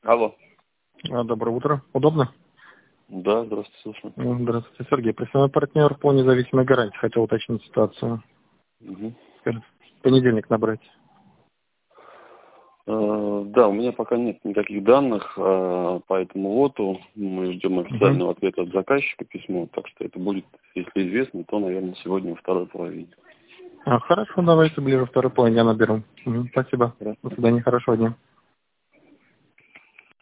Алло. Доброе утро. Удобно? Да, здравствуйте, слушаю. Здравствуйте, Сергей. Представляю партнер по независимой гарантии. Хотел уточнить ситуацию. Угу. В понедельник набрать. Да, у меня пока нет никаких данных по этому лоту. Мы ждем официального ответа от заказчика письмо, так что это будет, если известно, то, наверное, сегодня во второй половине. Хорошо, давайте ближе второй половине я наберу. Спасибо. Хорошо. До свидания, хорошего дня.